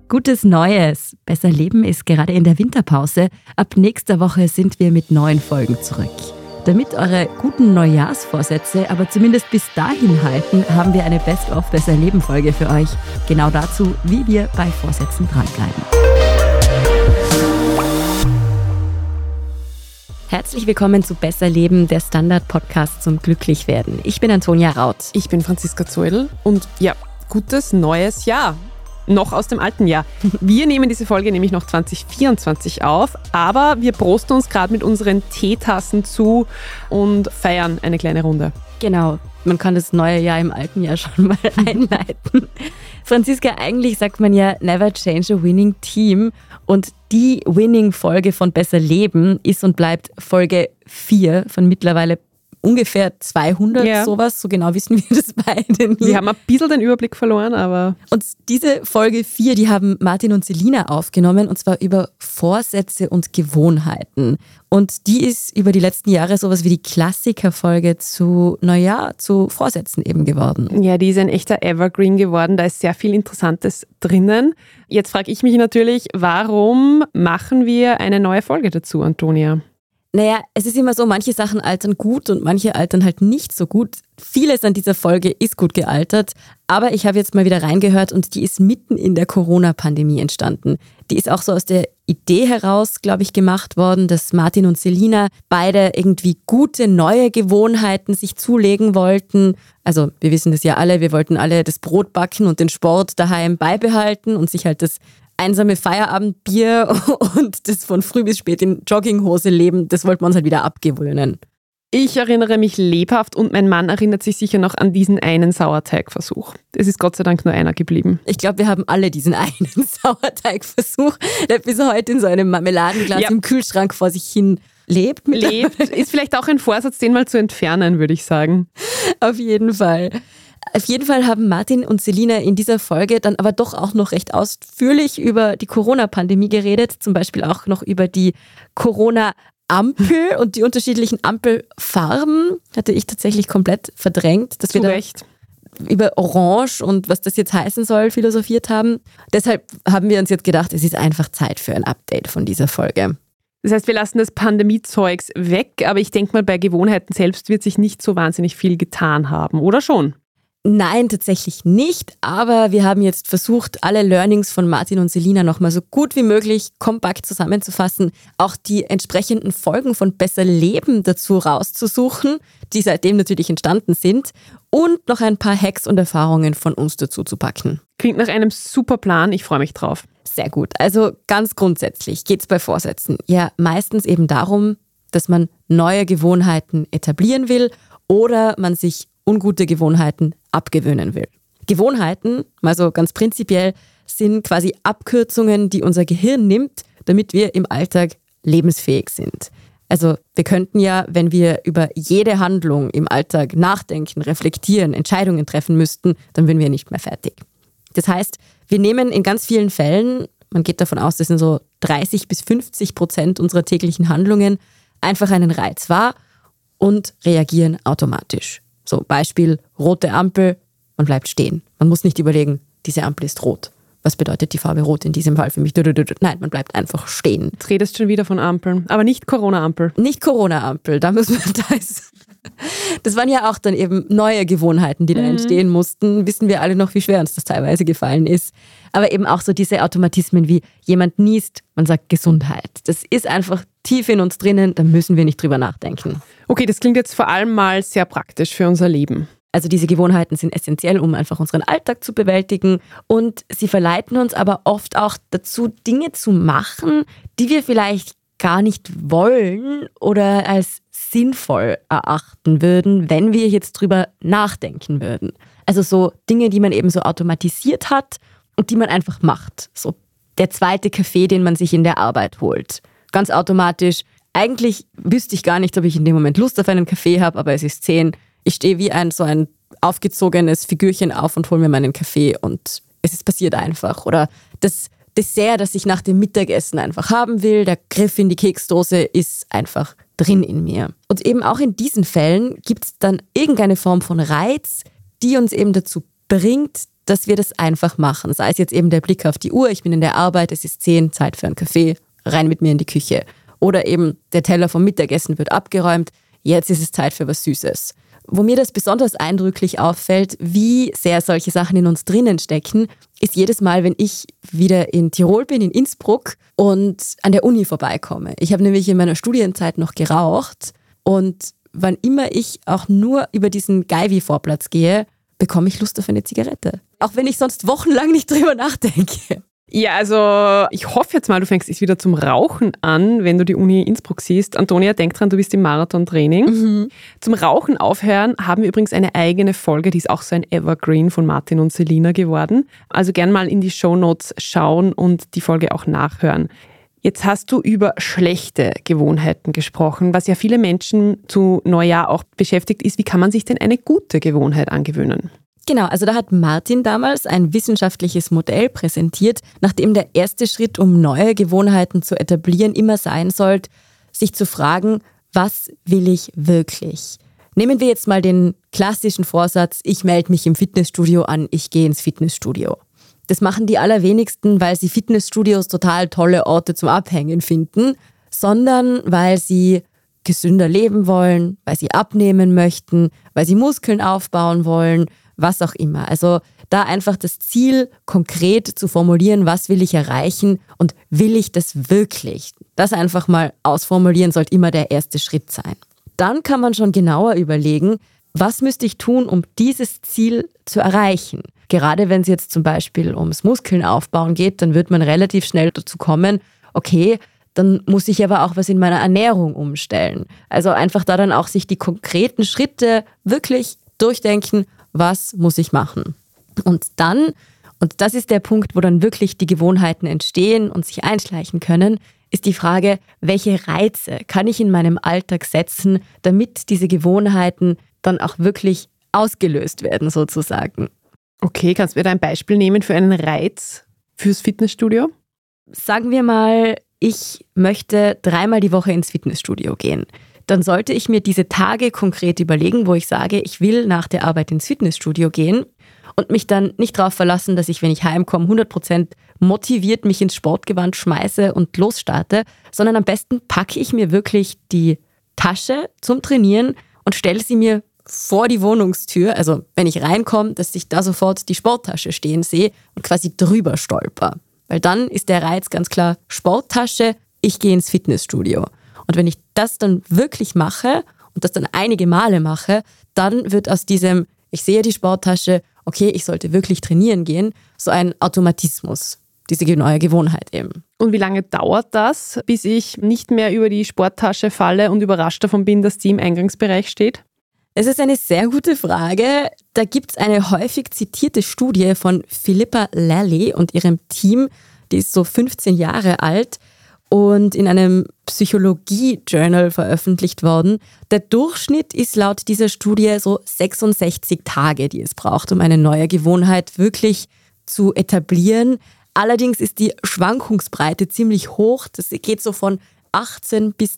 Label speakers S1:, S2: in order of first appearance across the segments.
S1: Gutes Neues! Besser Leben ist gerade in der Winterpause. Ab nächster Woche sind wir mit neuen Folgen zurück. Damit eure guten Neujahrsvorsätze aber zumindest bis dahin halten, haben wir eine Best-of Besser Leben Folge für euch. Genau dazu, wie wir bei Vorsätzen dranbleiben. Herzlich willkommen zu Besser Leben, der Standard-Podcast zum Glücklichwerden. Ich bin Antonia Raut.
S2: Ich bin Franziska Zoidl und ja, gutes neues Jahr. Noch aus dem alten Jahr. Wir nehmen diese Folge nämlich noch 2024 auf, aber wir prosten uns gerade mit unseren Teetassen zu und feiern eine kleine Runde.
S1: Genau, man kann das neue Jahr im alten Jahr schon mal einleiten. Franziska, eigentlich sagt man ja never change a winning team und die Winning-Folge von Besser Leben ist und bleibt Folge 4 von mittlerweile ungefähr 200, sowas. So genau wissen wir das beide nie.
S2: Wir haben ein bisschen den Überblick verloren, aber...
S1: Und diese Folge 4, die haben Martin und Selina aufgenommen, und zwar über Vorsätze und Gewohnheiten. Und die ist über die letzten Jahre sowas wie die Klassikerfolge zu Neujahr, zu Vorsätzen eben geworden.
S2: Ja, die ist ein echter Evergreen geworden. Da ist sehr viel Interessantes drinnen. Jetzt frage ich mich natürlich, warum machen wir eine neue Folge dazu, Antonia?
S1: Naja, es ist immer so, manche Sachen altern gut und manche altern halt nicht so gut. Vieles an dieser Folge ist gut gealtert, aber ich habe jetzt mal wieder reingehört und die ist mitten in der Corona-Pandemie entstanden. Die ist auch so aus der Idee heraus, glaube ich, gemacht worden, dass Martin und Selina beide irgendwie gute, neue Gewohnheiten sich zulegen wollten. Also wir wissen das ja alle, wir wollten alle das Brot backen und den Sport daheim beibehalten und sich halt das einsame Feierabendbier und das von früh bis spät in Jogginghose leben, das wollten wir uns halt wieder abgewöhnen.
S2: Ich erinnere mich lebhaft und mein Mann erinnert sich sicher noch an diesen einen Sauerteigversuch. Es ist Gott sei Dank nur einer geblieben.
S1: Ich glaube, wir haben alle diesen einen Sauerteigversuch, der bis heute in so einem Marmeladenglas im Kühlschrank vor sich hin lebt.
S2: Ist vielleicht auch ein Vorsatz, den mal zu entfernen, würde ich sagen.
S1: Auf jeden Fall. Auf jeden Fall haben Martin und Selina in dieser Folge dann aber doch auch noch recht ausführlich über die Corona-Pandemie geredet, zum Beispiel auch noch über die Corona-Ampel und die unterschiedlichen Ampelfarben. Hatte ich tatsächlich komplett verdrängt, dass wir da über Orange und was das jetzt heißen soll philosophiert haben. Deshalb haben wir uns jetzt gedacht, es ist einfach Zeit für ein Update von dieser Folge.
S2: Das heißt, wir lassen das Pandemie-Zeugs weg, aber ich denke mal, bei Gewohnheiten selbst wird sich nicht so wahnsinnig viel getan haben, oder schon?
S1: Nein, tatsächlich nicht, aber wir haben jetzt versucht, alle Learnings von Martin und Selina nochmal so gut wie möglich kompakt zusammenzufassen, auch die entsprechenden Folgen von Besser Leben dazu rauszusuchen, die seitdem natürlich entstanden sind, und noch ein paar Hacks und Erfahrungen von uns dazu zu packen.
S2: Klingt nach einem super Plan, ich freue mich drauf.
S1: Sehr gut, also ganz grundsätzlich geht es bei Vorsätzen ja meistens eben darum, dass man neue Gewohnheiten etablieren will oder man sich ungute Gewohnheiten abgewöhnen will. Gewohnheiten, mal so ganz prinzipiell, sind quasi Abkürzungen, die unser Gehirn nimmt, damit wir im Alltag lebensfähig sind. Also wir könnten ja, wenn wir über jede Handlung im Alltag nachdenken, reflektieren, Entscheidungen treffen müssten, dann wären wir nicht mehr fertig. Das heißt, wir nehmen in ganz vielen Fällen, man geht davon aus, das sind so 30-50% unserer täglichen Handlungen, einfach einen Reiz wahr und reagieren automatisch. So, Beispiel, rote Ampel, man bleibt stehen. Man muss nicht überlegen, diese Ampel ist rot. Was bedeutet die Farbe rot in diesem Fall für mich? Nein, man bleibt einfach stehen.
S2: Du redest schon wieder von Ampeln, aber nicht Corona-Ampel.
S1: Nicht Corona-Ampel, das waren ja auch dann eben neue Gewohnheiten, die da entstehen mussten. Wissen wir alle noch, wie schwer uns das teilweise gefallen ist. Aber eben auch so diese Automatismen wie jemand niest, man sagt Gesundheit. Das ist einfach tief in uns drinnen, da müssen wir nicht drüber nachdenken.
S2: Okay, das klingt jetzt vor allem mal sehr praktisch für unser Leben.
S1: Also diese Gewohnheiten sind essentiell, um einfach unseren Alltag zu bewältigen, und sie verleiten uns aber oft auch dazu, Dinge zu machen, die wir vielleicht gar nicht wollen oder als sinnvoll erachten würden, wenn wir jetzt drüber nachdenken würden. Also so Dinge, die man eben so automatisiert hat und die man einfach macht. So der zweite Kaffee, den man sich in der Arbeit holt. Ganz automatisch. Eigentlich wüsste ich gar nicht, ob ich in dem Moment Lust auf einen Kaffee habe, aber es ist 10. Ich stehe wie so ein aufgezogenes Figürchen auf und hole mir meinen Kaffee und es ist passiert einfach. Oder das Dessert, das ich nach dem Mittagessen einfach haben will, der Griff in die Keksdose ist einfach drin in mir. Und eben auch in diesen Fällen gibt es dann irgendeine Form von Reiz, die uns eben dazu bringt, dass wir das einfach machen. Sei es jetzt eben der Blick auf die Uhr, ich bin in der Arbeit, es ist 10, Zeit für einen Kaffee, rein mit mir in die Küche. Oder eben der Teller vom Mittagessen wird abgeräumt, jetzt ist es Zeit für was Süßes. Wo mir das besonders eindrücklich auffällt, wie sehr solche Sachen in uns drinnen stecken, ist jedes Mal, wenn ich wieder in Tirol bin, in Innsbruck und an der Uni vorbeikomme. Ich habe nämlich in meiner Studienzeit noch geraucht und wann immer ich auch nur über diesen Gaivi-Vorplatz gehe, bekomme ich Lust auf eine Zigarette. Auch wenn ich sonst wochenlang nicht drüber nachdenke.
S2: Ja, also ich hoffe jetzt mal, du fängst wieder zum Rauchen an, wenn du die Uni Innsbruck siehst. Antonia, denk dran, du bist im Marathontraining. Zum Rauchen aufhören haben wir übrigens eine eigene Folge, die ist auch so ein Evergreen von Martin und Selina geworden. Also gern mal in die Shownotes schauen und die Folge auch nachhören. Jetzt hast du über schlechte Gewohnheiten gesprochen. Was ja viele Menschen zu Neujahr auch beschäftigt ist, wie kann man sich denn eine gute Gewohnheit angewöhnen?
S1: Genau, also da hat Martin damals ein wissenschaftliches Modell präsentiert, nachdem der erste Schritt, um neue Gewohnheiten zu etablieren, immer sein sollte, sich zu fragen, was will ich wirklich? Nehmen wir jetzt mal den klassischen Vorsatz, ich melde mich im Fitnessstudio an, ich gehe ins Fitnessstudio. Das machen die allerwenigsten, weil sie Fitnessstudios total tolle Orte zum Abhängen finden, sondern weil sie gesünder leben wollen, weil sie abnehmen möchten, weil sie Muskeln aufbauen wollen, was auch immer. Also da einfach das Ziel konkret zu formulieren, was will ich erreichen und will ich das wirklich? Das einfach mal ausformulieren sollte immer der erste Schritt sein. Dann kann man schon genauer überlegen, was müsste ich tun, um dieses Ziel zu erreichen? Gerade wenn es jetzt zum Beispiel ums Muskeln aufbauen geht, dann wird man relativ schnell dazu kommen, okay, dann muss ich aber auch was in meiner Ernährung umstellen. Also einfach da dann auch sich die konkreten Schritte wirklich durchdenken, was muss ich machen? Und dann, und das ist der Punkt, wo dann wirklich die Gewohnheiten entstehen und sich einschleichen können, ist die Frage, welche Reize kann ich in meinem Alltag setzen, damit diese Gewohnheiten dann auch wirklich ausgelöst werden sozusagen.
S2: Okay, kannst du mir da ein Beispiel nehmen für einen Reiz fürs Fitnessstudio?
S1: Sagen wir mal, ich möchte 3-mal die Woche ins Fitnessstudio gehen. Dann sollte ich mir diese Tage konkret überlegen, wo ich sage, ich will nach der Arbeit ins Fitnessstudio gehen und mich dann nicht darauf verlassen, dass ich, wenn ich heimkomme, 100% motiviert mich ins Sportgewand schmeiße und losstarte, sondern am besten packe ich mir wirklich die Tasche zum Trainieren und stelle sie mir vor die Wohnungstür, also wenn ich reinkomme, dass ich da sofort die Sporttasche stehen sehe und quasi drüber stolper. Weil dann ist der Reiz ganz klar Sporttasche, ich gehe ins Fitnessstudio. Und wenn ich das dann wirklich mache und das dann einige Male mache, dann wird aus diesem, ich sehe die Sporttasche, okay, ich sollte wirklich trainieren gehen, so ein Automatismus, diese neue Gewohnheit eben.
S2: Und wie lange dauert das, bis ich nicht mehr über die Sporttasche falle und überrascht davon bin, dass die im Eingangsbereich steht?
S1: Es ist eine sehr gute Frage. Da gibt es eine häufig zitierte Studie von Philippa Lally und ihrem Team, die ist so 15 Jahre alt und in einem Psychologie-Journal veröffentlicht worden. Der Durchschnitt ist laut dieser Studie so 66 Tage, die es braucht, um eine neue Gewohnheit wirklich zu etablieren. Allerdings ist die Schwankungsbreite ziemlich hoch. Das geht so von 18 bis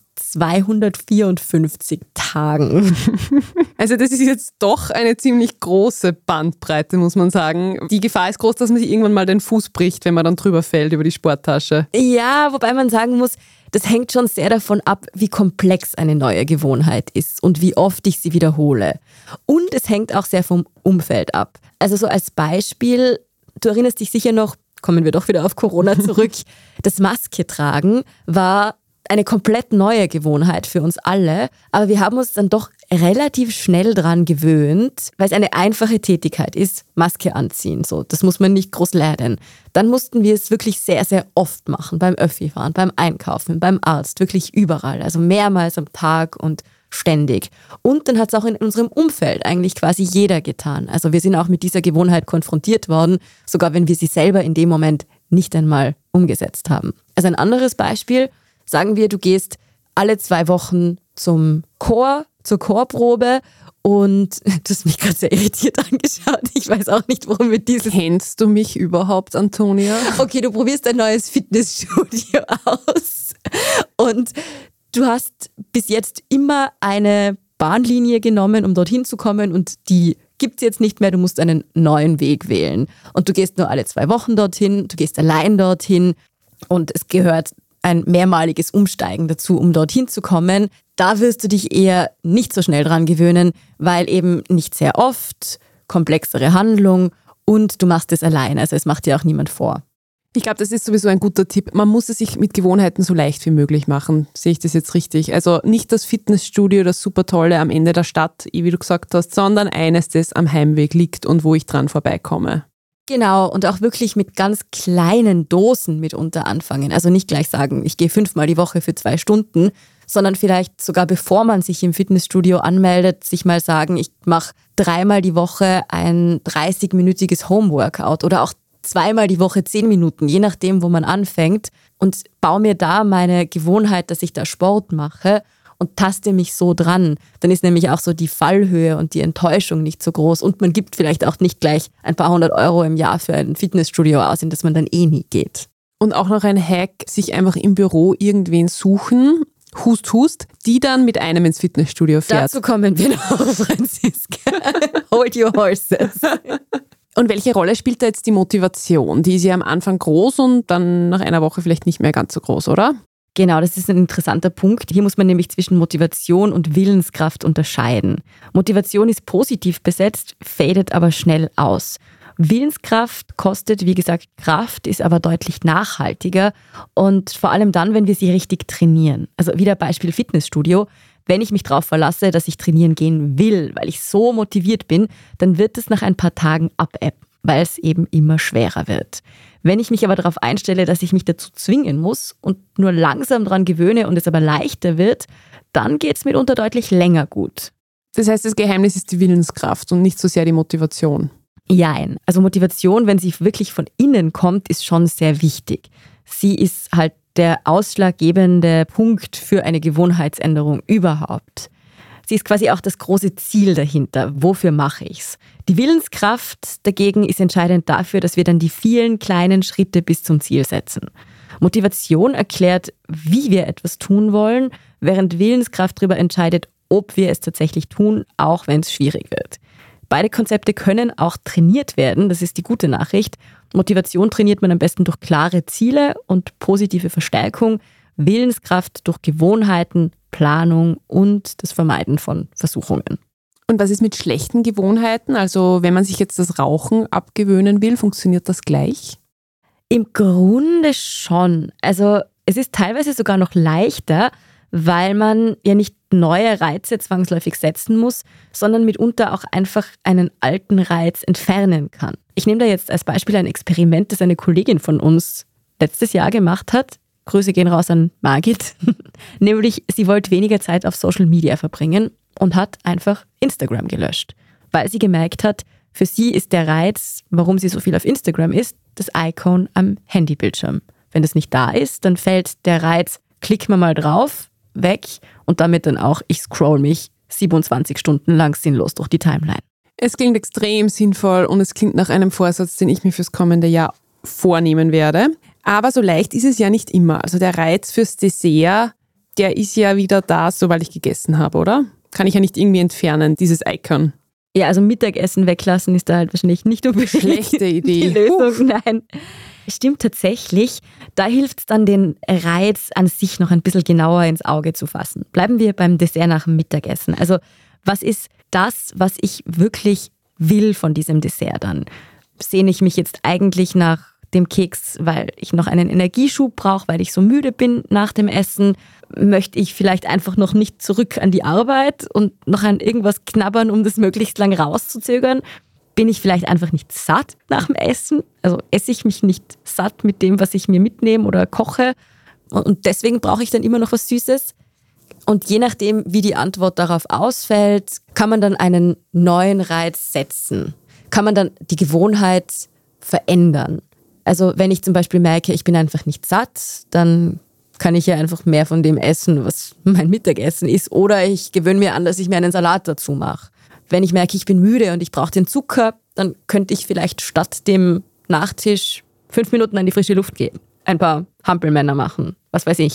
S1: 254 Tagen.
S2: Also das ist jetzt doch eine ziemlich große Bandbreite, muss man sagen. Die Gefahr ist groß, dass man sich irgendwann mal den Fuß bricht, wenn man dann drüber fällt über die Sporttasche.
S1: Ja, wobei man sagen muss, das hängt schon sehr davon ab, wie komplex eine neue Gewohnheit ist und wie oft ich sie wiederhole. Und es hängt auch sehr vom Umfeld ab. Also so als Beispiel, du erinnerst dich sicher noch, kommen wir doch wieder auf Corona zurück, das Maske tragen war eine komplett neue Gewohnheit für uns alle, aber wir haben uns dann doch relativ schnell dran gewöhnt, weil es eine einfache Tätigkeit ist, Maske anziehen. So, das muss man nicht groß lernen. Dann mussten wir es wirklich sehr, sehr oft machen, beim Öffi-Fahren, beim Einkaufen, beim Arzt, wirklich überall, also mehrmals am Tag und ständig. Und dann hat es auch in unserem Umfeld eigentlich quasi jeder getan. Also wir sind auch mit dieser Gewohnheit konfrontiert worden, sogar wenn wir sie selber in dem Moment nicht einmal umgesetzt haben. Also ein anderes Beispiel, sagen wir, du gehst alle 2 Wochen zum Chor, zur Chorprobe und du hast mich gerade sehr irritiert angeschaut. Ich weiß auch nicht, warum wir dieses...
S2: Kennst du mich überhaupt, Antonia?
S1: Okay, du probierst ein neues Fitnessstudio aus und du hast bis jetzt immer eine Bahnlinie genommen, um dorthin zu kommen und die gibt es jetzt nicht mehr, du musst einen neuen Weg wählen. Und du gehst nur alle 2 Wochen dorthin, du gehst allein dorthin und es gehört ein mehrmaliges Umsteigen dazu, um dorthin zu kommen. Da wirst du dich eher nicht so schnell dran gewöhnen, weil eben nicht sehr oft, komplexere Handlung und du machst es allein. Also es macht dir auch niemand vor.
S2: Ich glaube, das ist sowieso ein guter Tipp. Man muss es sich mit Gewohnheiten so leicht wie möglich machen. Sehe ich das jetzt richtig? Also nicht das Fitnessstudio, das super tolle am Ende der Stadt, wie du gesagt hast, sondern eines, das am Heimweg liegt und wo ich dran vorbeikomme.
S1: Genau, und auch wirklich mit ganz kleinen Dosen mitunter anfangen. Also nicht gleich sagen, ich gehe 5-mal die Woche für 2 Stunden, sondern vielleicht sogar bevor man sich im Fitnessstudio anmeldet, sich mal sagen, ich mache 3-mal die Woche ein 30-minütiges Homeworkout oder auch 2-mal die Woche 10 Minuten, je nachdem, wo man anfängt, und baue mir da meine Gewohnheit, dass ich da Sport mache und taste mich so dran. Dann ist nämlich auch so die Fallhöhe und die Enttäuschung nicht so groß und man gibt vielleicht auch nicht gleich ein paar 100 Euro im Jahr für ein Fitnessstudio aus, in das man dann eh nie geht.
S2: Und auch noch ein Hack, sich einfach im Büro irgendwen suchen, Hust, die dann mit einem ins Fitnessstudio fährt.
S1: Dazu kommen wir noch, Franziska. Hold your horses.
S2: Und welche Rolle spielt da jetzt die Motivation? Die ist ja am Anfang groß und dann nach einer Woche vielleicht nicht mehr ganz so groß, oder?
S1: Genau, das ist ein interessanter Punkt. Hier muss man nämlich zwischen Motivation und Willenskraft unterscheiden. Motivation ist positiv besetzt, fadet aber schnell aus. Willenskraft kostet, wie gesagt, Kraft, ist aber deutlich nachhaltiger und vor allem dann, wenn wir sie richtig trainieren. Also wieder Beispiel Fitnessstudio. Wenn ich mich darauf verlasse, dass ich trainieren gehen will, weil ich so motiviert bin, dann wird es nach ein paar Tagen abebben, weil es eben immer schwerer wird. Wenn ich mich aber darauf einstelle, dass ich mich dazu zwingen muss und nur langsam daran gewöhne und es aber leichter wird, dann geht es mitunter deutlich länger gut.
S2: Das heißt, das Geheimnis ist die Willenskraft und nicht so sehr die Motivation.
S1: Jein. Also Motivation, wenn sie wirklich von innen kommt, ist schon sehr wichtig. Sie ist halt der ausschlaggebende Punkt für eine Gewohnheitsänderung überhaupt. Sie ist quasi auch das große Ziel dahinter. Wofür mache ich's? Die Willenskraft dagegen ist entscheidend dafür, dass wir dann die vielen kleinen Schritte bis zum Ziel setzen. Motivation erklärt, wie wir etwas tun wollen, während Willenskraft darüber entscheidet, ob wir es tatsächlich tun, auch wenn es schwierig wird. Beide Konzepte können auch trainiert werden, das ist die gute Nachricht. Motivation trainiert man am besten durch klare Ziele und positive Verstärkung, Willenskraft durch Gewohnheiten, Planung und das Vermeiden von Versuchungen.
S2: Und was ist mit schlechten Gewohnheiten? Also wenn man sich jetzt das Rauchen abgewöhnen will, funktioniert das gleich?
S1: Im Grunde schon. Also es ist teilweise sogar noch leichter, weil man ja nicht neue Reize zwangsläufig setzen muss, sondern mitunter auch einfach einen alten Reiz entfernen kann. Ich nehme da jetzt als Beispiel ein Experiment, das eine Kollegin von uns letztes Jahr gemacht hat. Grüße gehen raus an Margit. Nämlich, sie wollte weniger Zeit auf Social Media verbringen und hat einfach Instagram gelöscht, weil sie gemerkt hat, für sie ist der Reiz, warum sie so viel auf Instagram ist, das Icon am Handybildschirm. Wenn das nicht da ist, dann fällt der Reiz, klick mal drauf, weg und damit dann auch, ich scroll mich 27 Stunden lang sinnlos durch die Timeline.
S2: Es klingt extrem sinnvoll und es klingt nach einem Vorsatz, den ich mir fürs kommende Jahr vornehmen werde. Aber so leicht ist es ja nicht immer. Also der Reiz fürs Dessert, der ist ja wieder da, sobald ich gegessen habe, oder? Kann ich ja nicht irgendwie entfernen, dieses Icon.
S1: Ja, also Mittagessen weglassen ist da halt wahrscheinlich nicht unbedingt
S2: schlechte Idee.
S1: Die Lösung. Nein. Stimmt tatsächlich. Da hilft es dann, den Reiz an sich noch ein bisschen genauer ins Auge zu fassen. Bleiben wir beim Dessert nach dem Mittagessen. Also was ist das, was ich wirklich will von diesem Dessert dann? Sehne ich mich jetzt eigentlich nach dem Keks, weil ich noch einen Energieschub brauche, weil ich so müde bin nach dem Essen? Möchte ich vielleicht einfach noch nicht zurück an die Arbeit und noch an irgendwas knabbern, um das möglichst lang rauszuzögern? Bin ich vielleicht einfach nicht satt nach dem Essen? Also esse ich mich nicht satt mit dem, was ich mir mitnehme oder koche? Und deswegen brauche ich dann immer noch was Süßes? Und je nachdem, wie die Antwort darauf ausfällt, kann man dann einen neuen Reiz setzen. Kann man dann die Gewohnheit verändern. Also wenn ich zum Beispiel merke, ich bin einfach nicht satt, dann kann ich ja einfach mehr von dem essen, was mein Mittagessen ist. Oder ich gewöhne mir an, dass ich mir einen Salat dazu mache. Wenn ich merke, ich bin müde und ich brauche den Zucker, dann könnte ich vielleicht statt dem Nachtisch 5 Minuten an die frische Luft gehen. Ein paar Hampelmänner machen, was weiß ich.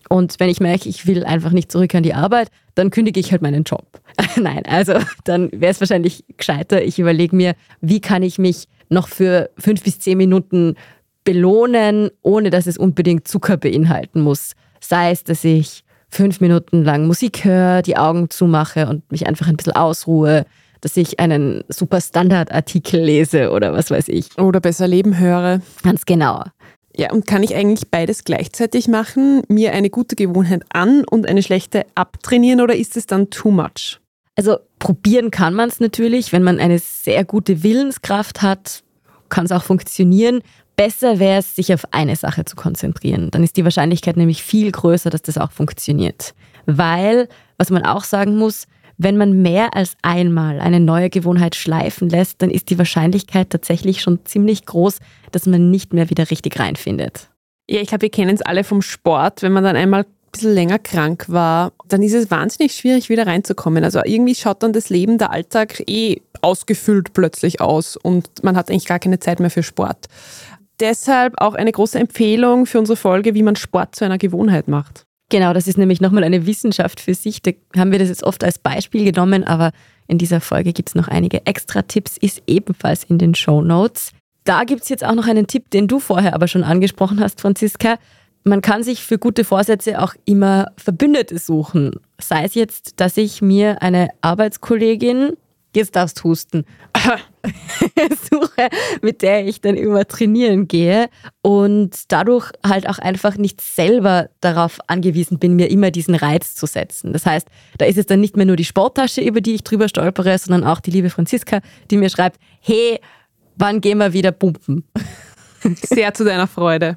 S1: Und wenn ich merke, ich will einfach nicht zurück an die Arbeit, dann kündige ich halt meinen Job. Nein, also dann wäre es wahrscheinlich gescheiter, ich überlege mir, wie kann ich mich noch für 5 bis 10 Minuten belohnen, ohne dass es unbedingt Zucker beinhalten muss. Sei es, dass ich 5 Minuten lang Musik höre, die Augen zumache und mich einfach ein bisschen ausruhe, dass ich einen super Standardartikel lese oder was weiß ich.
S2: Oder besser Leben höre.
S1: Ganz genau.
S2: Ja, und kann ich eigentlich beides gleichzeitig machen? Mir eine gute Gewohnheit an und eine schlechte abtrainieren oder ist es dann too much?
S1: Also probieren kann man es natürlich. Wenn man eine sehr gute Willenskraft hat, kann es auch funktionieren. Besser wäre es, sich auf eine Sache zu konzentrieren. Dann ist die Wahrscheinlichkeit nämlich viel größer, dass das auch funktioniert. Weil, was man auch sagen muss, wenn man mehr als einmal eine neue Gewohnheit schleifen lässt, dann ist die Wahrscheinlichkeit tatsächlich schon ziemlich groß, dass man nicht mehr wieder richtig reinfindet.
S2: Ja, ich glaube, wir kennen es alle vom Sport. Wenn man dann einmal ein bisschen länger krank war, dann ist es wahnsinnig schwierig, wieder reinzukommen. Also irgendwie schaut dann das Leben, der Alltag ausgefüllt plötzlich aus und man hat eigentlich gar keine Zeit mehr für Sport. Deshalb auch eine große Empfehlung für unsere Folge, wie man Sport zu einer Gewohnheit macht.
S1: Genau, das ist nämlich nochmal eine Wissenschaft für sich. Da haben wir das jetzt oft als Beispiel genommen, aber in dieser Folge gibt es noch einige Extra-Tipps, ist ebenfalls in den Shownotes. Da gibt es jetzt auch noch einen Tipp, den du vorher aber schon angesprochen hast, Franziska. Man kann sich für gute Vorsätze auch immer Verbündete suchen. Sei es jetzt, dass ich mir eine Arbeitskollegin, jetzt darfst du husten, suche, mit der ich dann immer trainieren gehe und dadurch halt auch einfach nicht selber darauf angewiesen bin, mir immer diesen Reiz zu setzen. Das heißt, da ist es dann nicht mehr nur die Sporttasche, über die ich drüber stolpere, sondern auch die liebe Franziska, die mir schreibt, hey, wann gehen wir wieder pumpen?
S2: Sehr zu deiner Freude.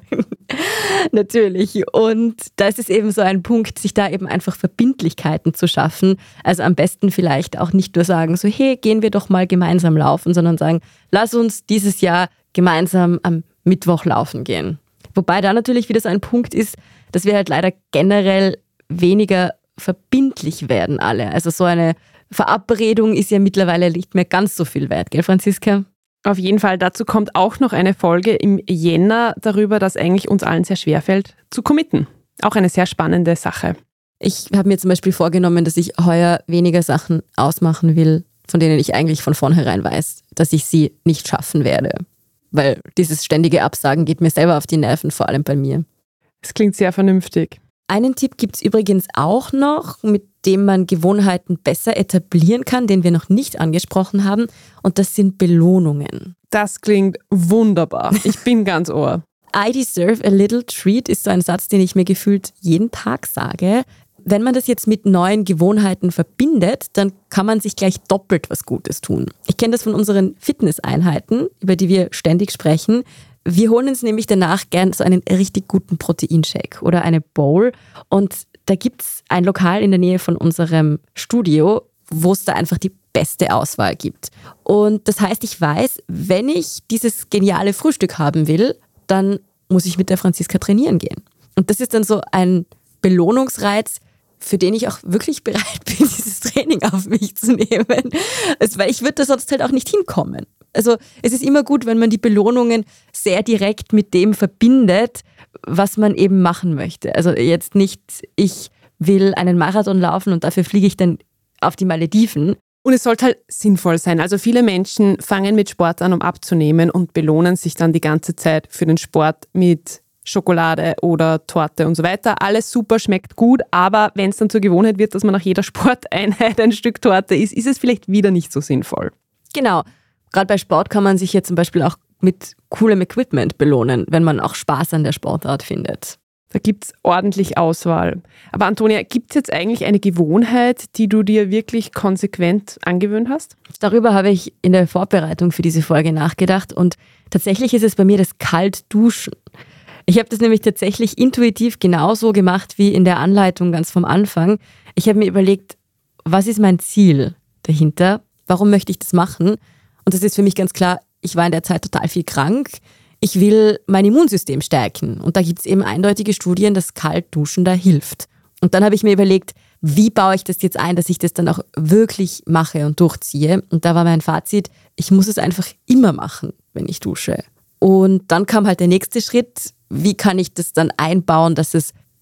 S1: Natürlich. Und da ist es eben so ein Punkt, sich da eben einfach Verbindlichkeiten zu schaffen. Also am besten vielleicht auch nicht nur sagen, so hey, gehen wir doch mal gemeinsam laufen, sondern sagen, lass uns dieses Jahr gemeinsam am Mittwoch laufen gehen. Wobei da natürlich wieder so ein Punkt ist, dass wir halt leider generell weniger verbindlich werden alle. Also so eine Verabredung ist ja mittlerweile nicht mehr ganz so viel wert, gell Franziska?
S2: Auf jeden Fall, dazu kommt auch noch eine Folge im Jänner darüber, dass eigentlich uns allen sehr schwerfällt, zu committen. Auch eine sehr spannende Sache.
S1: Ich habe mir zum Beispiel vorgenommen, dass ich heuer weniger Sachen ausmachen will, von denen ich eigentlich von vornherein weiß, dass ich sie nicht schaffen werde. Weil dieses ständige Absagen geht mir selber auf die Nerven, vor allem bei mir.
S2: Das klingt sehr vernünftig.
S1: Einen Tipp gibt es übrigens auch noch, mit dem man Gewohnheiten besser etablieren kann, den wir noch nicht angesprochen haben. Und das sind Belohnungen.
S2: Das klingt wunderbar. Ich bin ganz ohr.
S1: I deserve a little treat ist so ein Satz, den ich mir gefühlt jeden Tag sage. Wenn man das jetzt mit neuen Gewohnheiten verbindet, dann kann man sich gleich doppelt was Gutes tun. Ich kenne das von unseren Fitnesseinheiten, über die wir ständig sprechen. Wir holen uns nämlich danach gern so einen richtig guten Proteinshake oder eine Bowl. Und da gibt es ein Lokal in der Nähe von unserem Studio, wo es da einfach die beste Auswahl gibt. Und das heißt, ich weiß, wenn ich dieses geniale Frühstück haben will, dann muss ich mit der Franziska trainieren gehen. Und das ist dann so ein Belohnungsreiz, für den ich auch wirklich bereit bin, dieses Training auf mich zu nehmen. Weil ich würde da sonst halt auch nicht hinkommen. Also es ist immer gut, wenn man die Belohnungen sehr direkt mit dem verbindet, was man eben machen möchte. Also jetzt nicht, ich will einen Marathon laufen und dafür fliege ich dann auf die Malediven.
S2: Und es sollte halt sinnvoll sein. Also viele Menschen fangen mit Sport an, um abzunehmen und belohnen sich dann die ganze Zeit für den Sport mit Schokolade oder Torte und so weiter. Alles super, schmeckt gut, aber wenn es dann zur Gewohnheit wird, dass man nach jeder Sporteinheit ein Stück Torte isst, ist es vielleicht wieder nicht so sinnvoll.
S1: Genau. Gerade bei Sport kann man sich jetzt zum Beispiel auch mit coolem Equipment belohnen, wenn man auch Spaß an der Sportart findet.
S2: Da gibt es ordentlich Auswahl. Aber Antonia, gibt es jetzt eigentlich eine Gewohnheit, die du dir wirklich konsequent angewöhnt hast?
S1: Darüber habe ich in der Vorbereitung für diese Folge nachgedacht und tatsächlich ist es bei mir das Kaltduschen. Ich habe das nämlich tatsächlich intuitiv genauso gemacht wie in der Anleitung ganz vom Anfang. Ich habe mir überlegt, was ist mein Ziel dahinter? Warum möchte ich das machen? Und das ist für mich ganz klar, ich war in der Zeit total viel krank. Ich will mein Immunsystem stärken. Und da gibt es eben eindeutige Studien, dass Kaltduschen da hilft. Und dann habe ich mir überlegt, wie baue ich das jetzt ein, dass ich das dann auch wirklich mache und durchziehe. Und da war mein Fazit, ich muss es einfach immer machen, wenn ich dusche. Und dann kam halt der nächste Schritt, wie kann ich das dann einbauen, dass es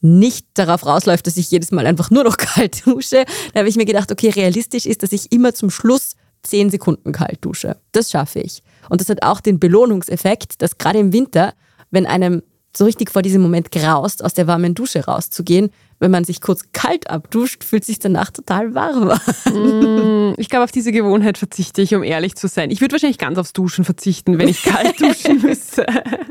S1: nicht darauf rausläuft, dass ich jedes Mal einfach nur noch kalt dusche. Da habe ich mir gedacht, okay, realistisch ist, dass ich immer zum Schluss 10 Sekunden kalt dusche. Das schaffe ich. Und das hat auch den Belohnungseffekt, dass gerade im Winter, wenn einem so richtig vor diesem Moment graust, aus der warmen Dusche rauszugehen, wenn man sich kurz kalt abduscht, fühlt sich danach total warm an.
S2: Ich glaube, auf diese Gewohnheit verzichte ich, um ehrlich zu sein. Ich würde wahrscheinlich ganz aufs Duschen verzichten, wenn ich kalt duschen müsste.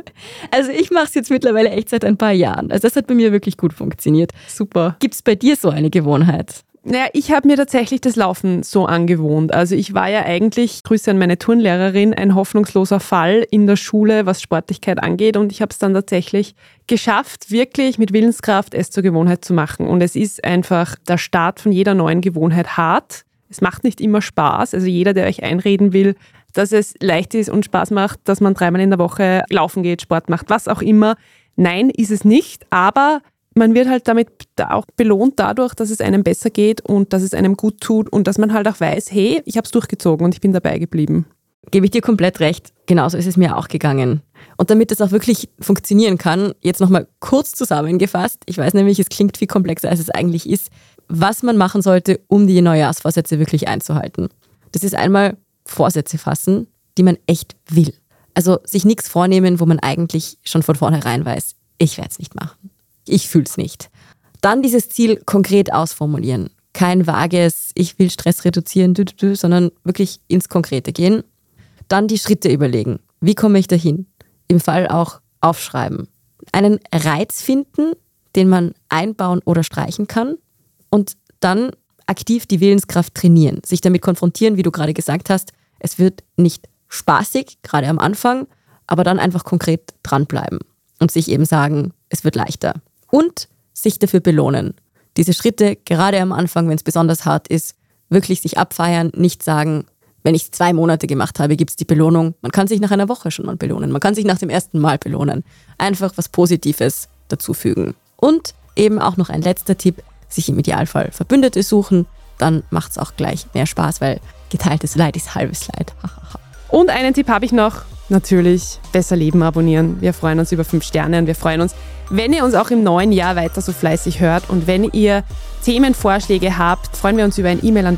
S1: Also ich mache es jetzt mittlerweile echt seit ein paar Jahren. Also das hat bei mir wirklich gut funktioniert.
S2: Super.
S1: Gibt es bei dir so eine Gewohnheit?
S2: Naja, ich habe mir tatsächlich das Laufen so angewohnt. Also ich war ja eigentlich, Grüße an meine Turnlehrerin, ein hoffnungsloser Fall in der Schule, was Sportlichkeit angeht. Und ich habe es dann tatsächlich geschafft, wirklich mit Willenskraft es zur Gewohnheit zu machen. Und es ist einfach der Start von jeder neuen Gewohnheit hart. Es macht nicht immer Spaß. Also jeder, der euch einreden will, dass es leicht ist und Spaß macht, dass man 3-mal in der Woche laufen geht, Sport macht, was auch immer. Nein, ist es nicht. Aber man wird halt damit auch belohnt dadurch, dass es einem besser geht und dass es einem gut tut und dass man halt auch weiß, hey, ich habe es durchgezogen und ich bin dabei geblieben.
S1: Gebe ich dir komplett recht. Genauso ist es mir auch gegangen. Und damit es auch wirklich funktionieren kann, jetzt nochmal kurz zusammengefasst, ich weiß nämlich, es klingt viel komplexer, als es eigentlich ist, was man machen sollte, um die Neujahrsvorsätze wirklich einzuhalten. Das ist einmal Vorsätze fassen, die man echt will. Also sich nichts vornehmen, wo man eigentlich schon von vornherein weiß, ich werde es nicht machen. Ich fühle es nicht. Dann dieses Ziel konkret ausformulieren. Kein vages, ich will Stress reduzieren, sondern wirklich ins Konkrete gehen. Dann die Schritte überlegen. Wie komme ich dahin? Im Fall auch aufschreiben. Einen Reiz finden, den man einbauen oder streichen kann. Und dann aktiv die Willenskraft trainieren. Sich damit konfrontieren, wie du gerade gesagt hast. Es wird nicht spaßig, gerade am Anfang, aber dann einfach konkret dranbleiben. Und sich eben sagen, es wird leichter. Und sich dafür belohnen. Diese Schritte, gerade am Anfang, wenn es besonders hart ist, wirklich sich abfeiern, nicht sagen, wenn ich es 2 Monate gemacht habe, gibt es die Belohnung. Man kann sich nach einer Woche schon mal belohnen. Man kann sich nach dem ersten Mal belohnen. Einfach was Positives dazufügen. Und eben auch noch ein letzter Tipp, sich im Idealfall Verbündete suchen. Dann macht es auch gleich mehr Spaß, weil geteiltes Leid ist halbes Leid.
S2: Und einen Tipp habe ich noch. Natürlich, Besser Leben abonnieren. Wir freuen uns über 5 Sterne und wir freuen uns, wenn ihr uns auch im neuen Jahr weiter so fleißig hört. Und wenn ihr Themenvorschläge habt, freuen wir uns über ein E-Mail an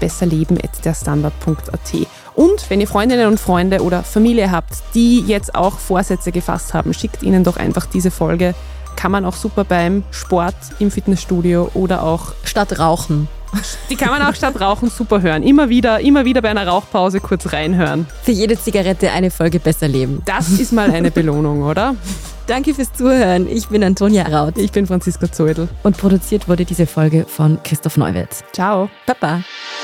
S2: besserleben@derstandard.at. Und wenn ihr Freundinnen und Freunde oder Familie habt, die jetzt auch Vorsätze gefasst haben, schickt ihnen doch einfach diese Folge. Kann man auch super beim Sport im Fitnessstudio oder auch
S1: statt Rauchen.
S2: Die kann man auch statt Rauchen super hören. Immer wieder bei einer Rauchpause kurz reinhören.
S1: Für jede Zigarette eine Folge Besser Leben.
S2: Das ist mal eine Belohnung, oder?
S1: Danke fürs Zuhören. Ich bin Antonia Raut.
S2: Ich bin Franziska Zoidl.
S1: Und produziert wurde diese Folge von Christoph Neuwirth.
S2: Ciao.
S1: Baba.